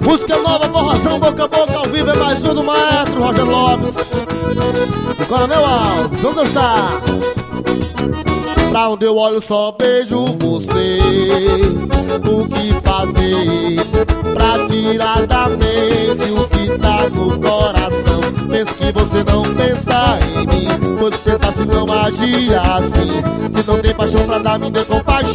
Música nova, forração, boca a boca, ao vivo é mais um do maestro Roger Lopes e Coronel Alves. Vamos dançar. Pra onde eu olho só vejo você. O que fazer pra tirar da mente o que tá no coração? Penso que você não pensa em mim, pois pensa se não agir assim. Se não tem paixão pra dar, me dê compaixão.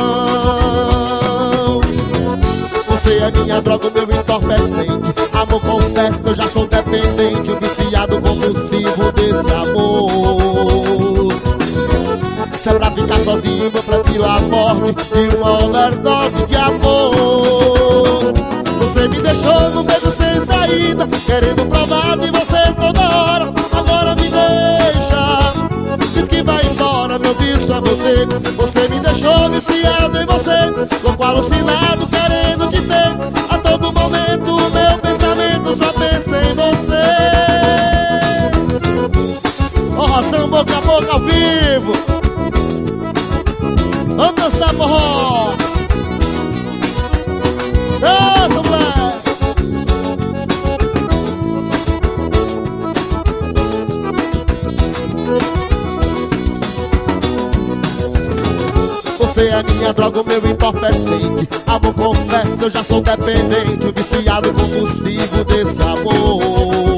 Você é minha droga, o meu entorpecente. Amor, confesso, eu já sou dependente, o viciado compulsivo desse amor. Se é pra ficar sozinho, eu prefiro a morte de uma overdose de amor. Você me deixou no beco sem saída, querendo provar de você toda hora. Agora me deixa, diz que vai embora, meu vício é você. Você me deixou viciado em você, louco alucinado, querendo te ter. A todo momento o meu pensamento só pensa em você. Forração boca a boca ao vivo. Vamos dançar forró. Dança, moleque. Você é minha droga, o meu entorpecente. Amor, confesso, eu já sou dependente, o viciado compulsivo desse amor.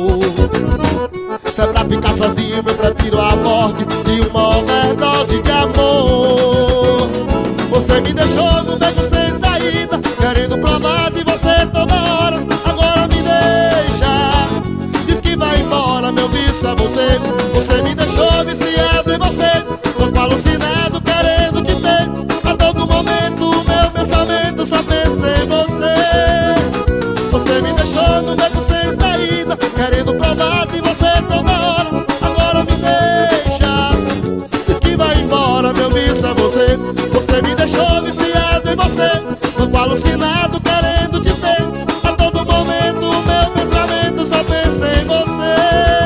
Se é pra ficar sozinho, eu prefiro a morte de uma overdose de amor. Você me deixou no beco sem saída, querendo provar de você toda hora. Agora me deixa, diz que vai embora, meu vício é você. Você me deixou viciado em você, louco alucinado, querendo te ter. A todo momento o meu pensamento só pensa em você. Você me deixou no beco sem saída, querendo provar de você toda hora. Agora me deixa, diz que vai embora, meu vício é você. Você me deixou viciado em você, louco alucinado, querendo te ter. A todo momento o meu pensamento só pensa em você.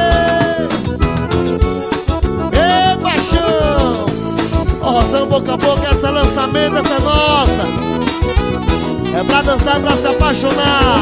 Ei, paixão! Forração boca a boca, esse é lançamento, essa é nossa. É pra dançar, é pra se apaixonar.